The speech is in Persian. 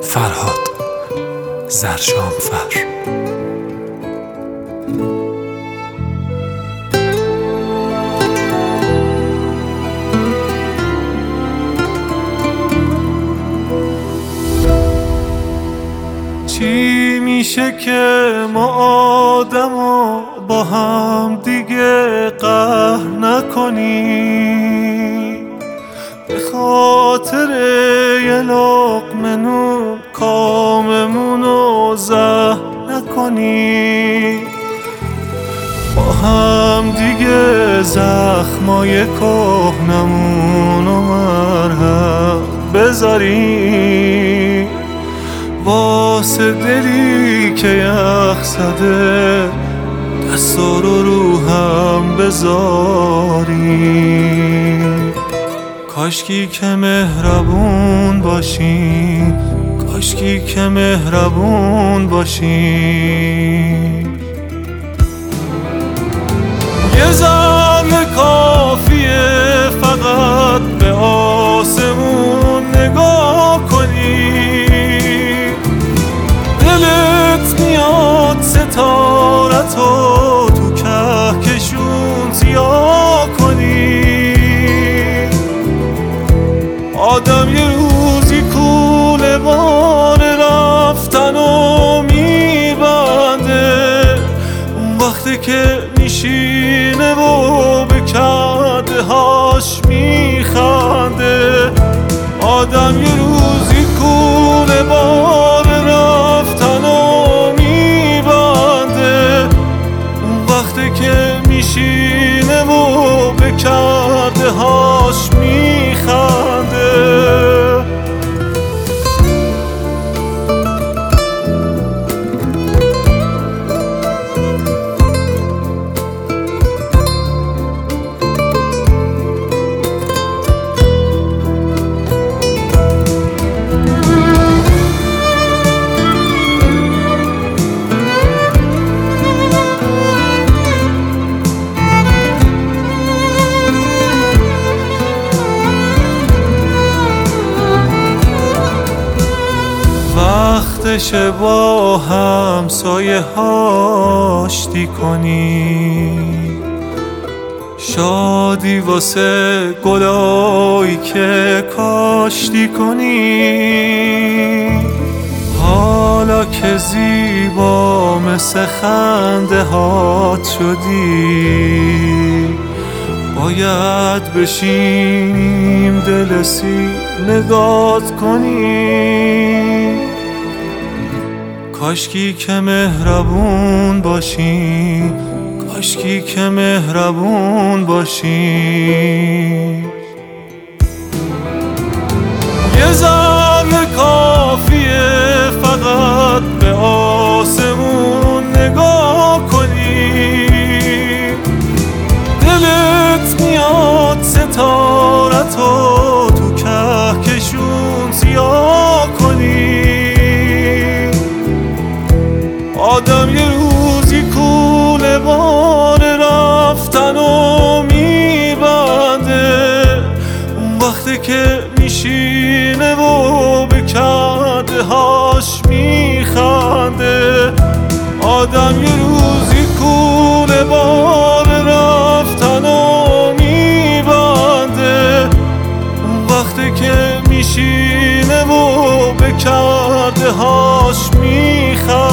فرهاد زرشانفر. چی میشه که ما آدمو با هم دیگه قهر نکنیم؟ به خاطر یه لقمه نون کاممونو زهر نکنیم؟ با هم دیگه زخمای کهنمونو مرهم بذاریم، واسه دلی که یخ زده دستا رو هم بذاریم. کاشکی که مهربون باشیم، کاشکی که مهربون باشیم. یه ذره کافیه فقط به آسمون نگاه کنی، دلت میاد ستارتو تو کهکشون ضیا کنی. آدم یه روزی کوله بار رفتن و میبنده، اون وقتی که میشینه و به کرده هاش میخنده. آدم یه روزی کوله بار رفتن و میبنده، اون وقتی که میشینه و به کرده هاش میخنده. وقتشه با همسایه آشتی کنی، شادی واسه گلایی که کاشتی کنی. حالا که زیبا مثل خنده هات شدی، باید بشینیم دل سی نگات کنی. کاشکی که مهربون باشی، کاشکی که مهربون باشی. یه ذره کافیه فقط به آسمون نگاه کنی، دلت میاد ستارتو تو کهکشون ضیا کنی. آدم یه روزی کوله بار رفتن و میبنده، اون وقتی که میشینه و به کرده هاش میخنده. آدم یه روزی کوله بار رفتن و میبنده، اون وقتی که میشینه و به کرده هاش میخنده.